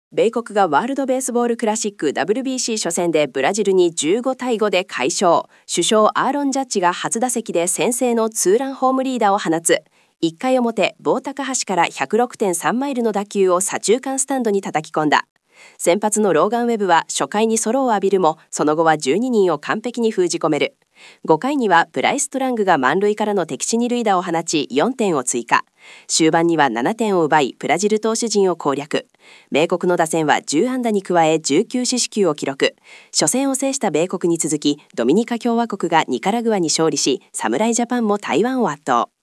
米国がワールドベースボールクラシック WBC 初戦でブラジルに15対5で快勝。主将アーロン・ジャッジが初打席で先制のツーランホームリーダーを放つ。1回表、棒高橋から 106.3 マイルの打球を左中間スタンドに叩き込んだ。先発のローガン・ウェブは初回にソロを浴びるも、その後は12人を完璧に封じ込める。5回にはブライス・トラングが満塁からの敵地二塁打を放ち4点を追加。終盤には7点を奪いブラジル投手陣を攻略。米国の打線は10安打に加え19四死球を記録。初戦を制した米国に続きドミニカ共和国がニカラグアに勝利し、侍ジャパンも台湾を圧倒。